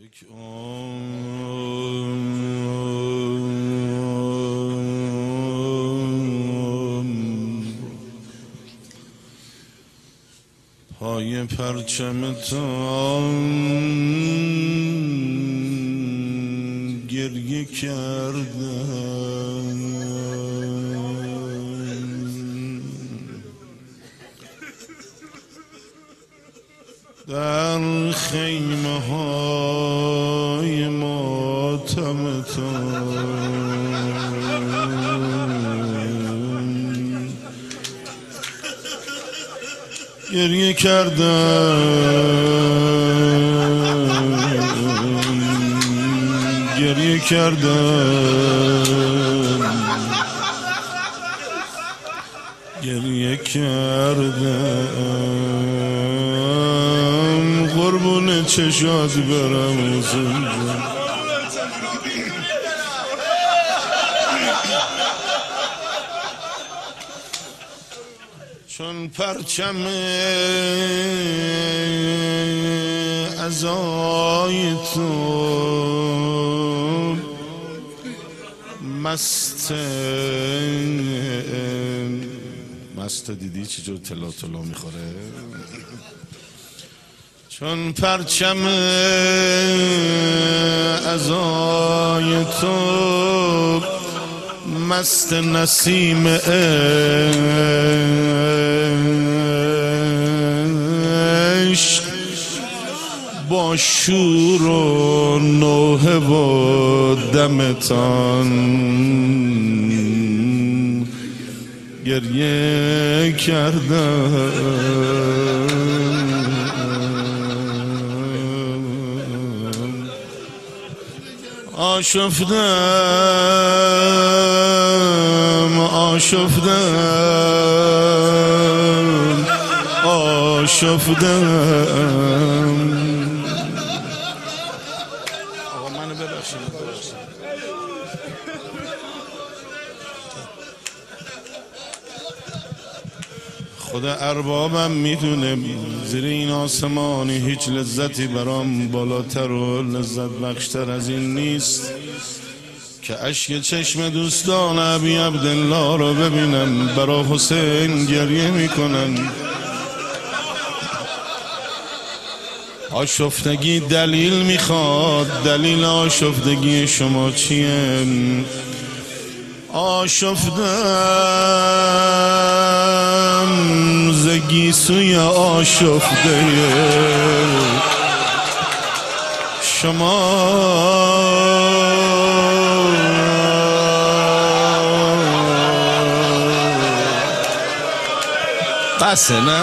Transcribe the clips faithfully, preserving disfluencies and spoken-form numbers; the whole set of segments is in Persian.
یک پای پرچمتان گریه کردم، در خیمه های ماتمتان گریه کردم، گریه کردم، گریه کردم، قربون چشات برم حسین جان. چون پرچم عزای تو مست مست دیدی چجور تلا تلا میخوره، چون پرچم عزای تو مست نسیم عشق با شور و نوحه و دمتان گریه کردم، آشفتم آشفتم آشفتم. آقا منو ببخشید، خدا اربابم میدونه زیر این آسمانی هیچ لذتی برام بالاتر و لذت بخشتر از این نیست که اشک چشم دوستان ابی عبدالله رو ببینم برا حسین گریه میکنن. آشفتگی دلیل میخواد، دلیل آشفتگی شما چیه؟ آشفتم زگی سوی آشفته شما، بسه نه؟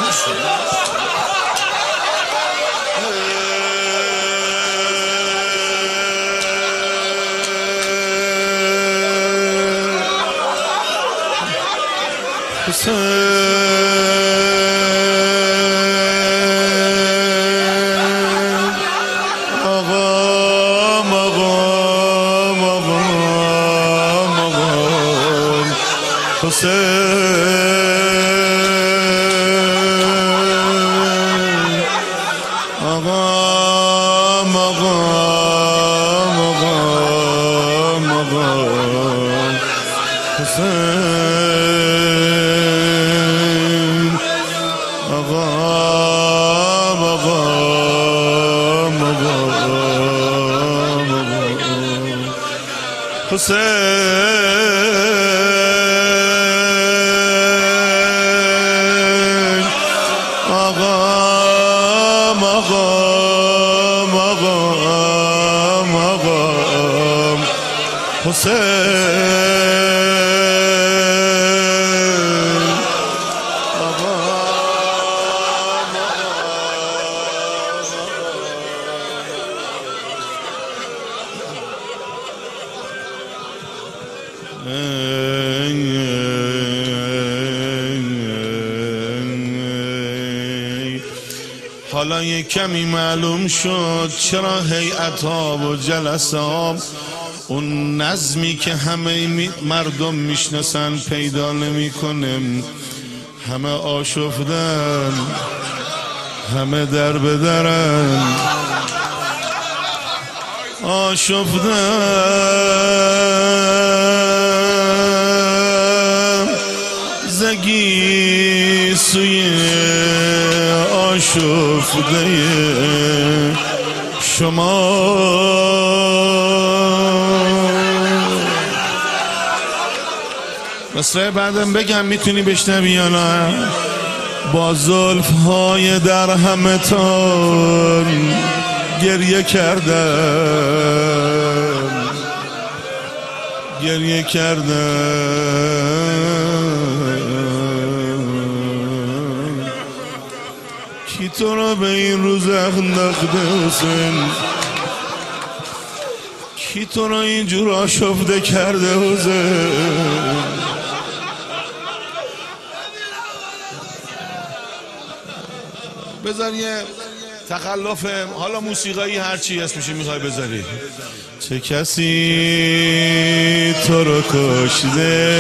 آقام آقام آقام آقام حسین، آقام آقام آقام آقام حسین، آقام آقام آقام حسین، آقام آقام آقام آقام حسین. حالا یک کمی معلوم شد چرا هیئت‌ها و جلسات اون نظمی که همه مردم میشناسن پیدا نمی‌کنه. همه آشفتن، همه در بدرن، آشفتم زگی سوی آشفته شما. مصرع بعدم بگم میتونی بشنوی یا نه؟ با زلف های در همتان گریه کردم گریه کردم کی تو را به این روز انداخته حسین؟ کی تو را اینجور آشفته کرده حسین؟ بذار یه تخلف حالا موسیقایی هرچی اسمش میخوای بذاری. چه کسی تو رو کشته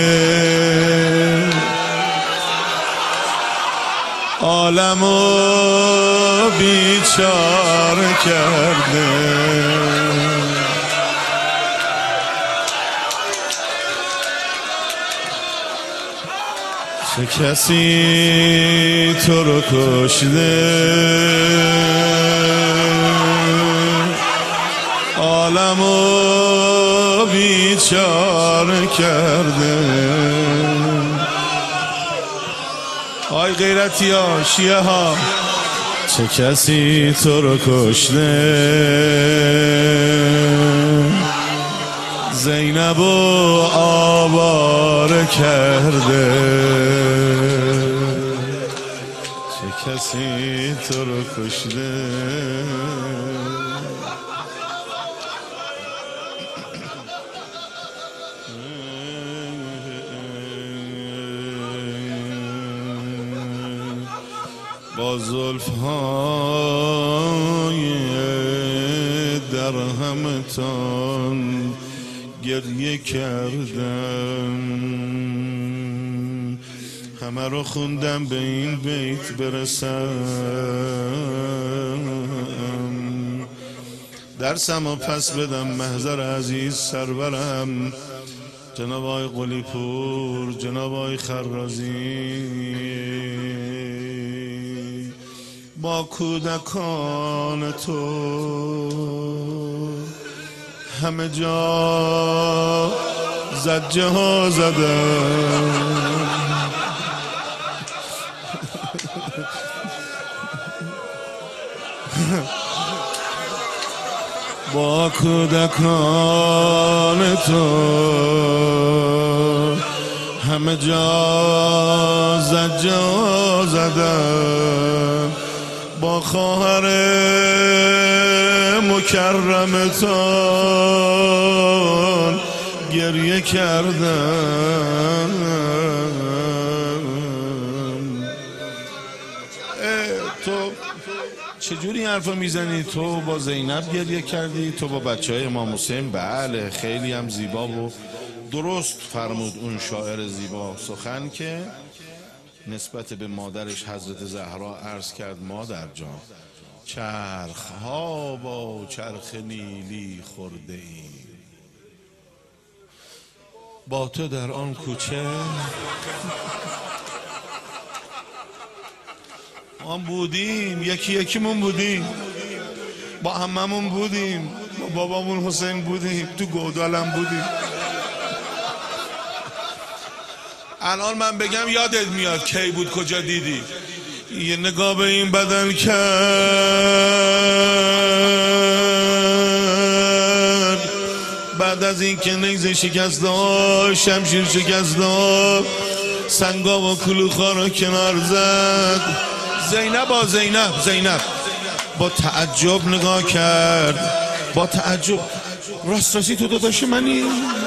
عالمو بیچاره کرده، چه کسی تو رو کشته عالمو بیچاره کرده. آی غیرتی ها شیعه ها، چه کسی تو رو کشته زینب و آواره کرده، چه کسی تو رو کشته. با زلف های در همتان گریه کردم، همه رو خوندم به این بیت برسم، درسم و پس بدم محضر عزیز سرورم جناب آقای قلی پور، جناب آقای خرازی. با کودکان تو همه جا زجه ها زدم، با کودکان تو همه جا زجه ها زدم، با خواهر مکرمتان گریه کردم. تو چجوری حرفا میزنی؟ تو با زینب گریه کردی، تو با بچه های امام حسین. بله خیلی هم زیبا و درست فرمود اون شاعر زیبا سخن که نسبت به مادرش حضرت زهرا عرض کرد مادر جان چرخ ها با چرخ نیلی خورده ای، با تو در آن کوچه ما بودیم، یکی یکیمون بودیم، با عممون بودیم، با بابامون حسین بودیم، تو گودالم بودیم. الان من بگم یادت میاد کی بود کجا دیدی؟ یه نگاه به این بدن کرد بعد از این که نیزه شکست داد، شمشیر شکست داد، سنگا و کلوخا رو کنار زد. زینب با زینب زینب با تعجب نگاه کرد، با تعجب. راست راستی تو داداش منی؟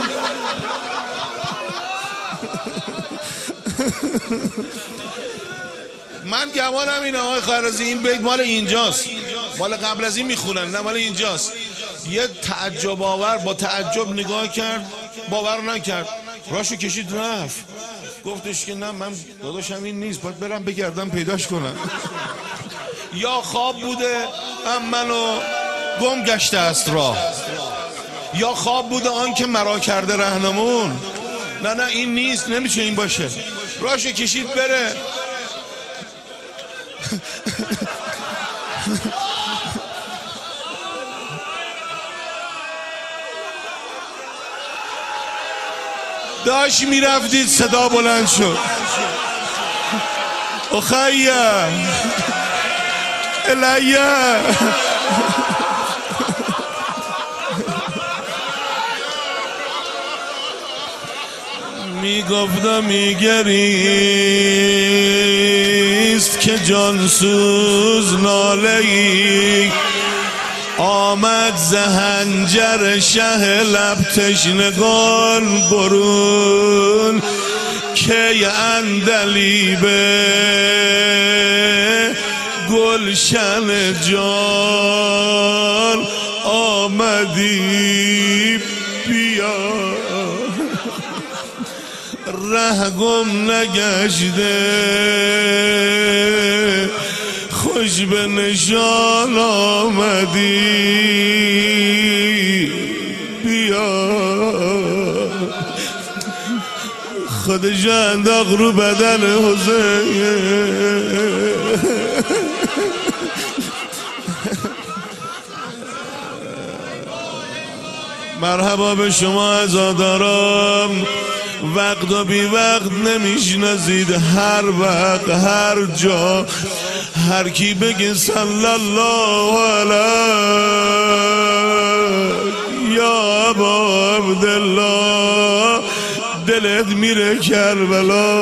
من گمانم اینه آقای خرازی این بیت مال اینجاست، مال قبل از این میخونن، نه مال اینجاست. یه تعجب آور با تعجب نگاه کرد، باور نکرد، راشو کشید رفت. گفتش که نه من داداشم این نیست، باید برم بگردم پیداش کنم. یا خواب بوده هم منو گم گشته است راه، یا خواب بوده آن که مرا کرده رهنمون. نه نه این نیست، نمیشه این باشه. راشو کشید بره. داشت میرفتید صدا بلند شد اخیه الیه. میگفتم میگریست که جانسوز ناله‌ای، آمد زهنجر شه لب تشنگان برون، که اندلیبه گلشن جان آمدی بیا. ره گم نگشته خوش به نشان آمدی بیا. خودش انداخت رو بدن حسین. مرحبا به شما عزادارم، وقت و بی وقت نمیشناسید، هر وقت هر جا هر کی بگه صلی الله علیه یا ابا عبدالله دلت میره کربلا.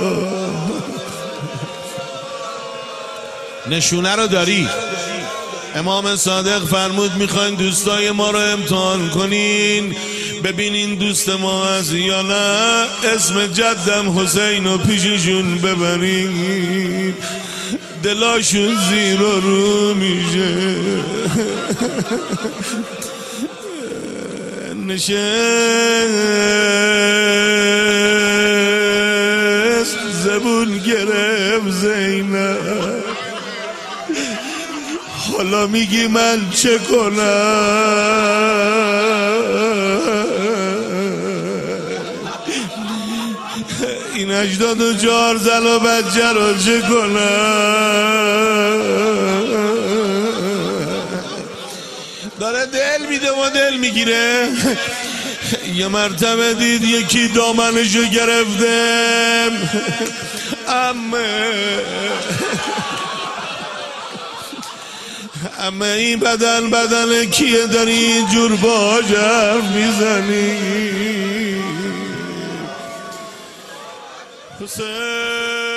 نشونه رو داری. امام صادق فرمود میخواین دوستای ما رو امتحان کنین، ببینین دوست ما هست یا نه، اسم جدم حسین رو پیششون ببرین، دلاشون زیر و رو میشه. نشست زبون گرفت زینب، حالا میگی من چه کنم؟ این هشتاد و چهار زن و بچه رو چه کنم؟ داره دل میده و دل میگیره. یه مرتبه دید یکی دامنشو گرفتم، امه اما این بدن بدن کیه داری اینجور باج حرف میزنی؟ حسین